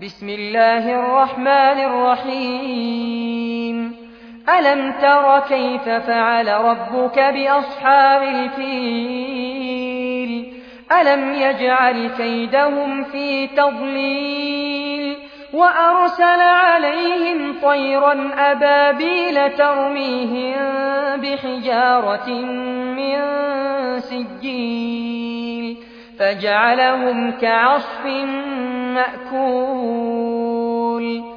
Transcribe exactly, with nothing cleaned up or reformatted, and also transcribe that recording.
بسم الله الرحمن الرحيم ألم تر كيف فعل ربك بأصحاب الفيل ألم يجعل كيدهم في تضليل وأرسل عليهم طيرا أبابيل ترميهم بحجارة من سجيل فجعلهم كعصف مأكول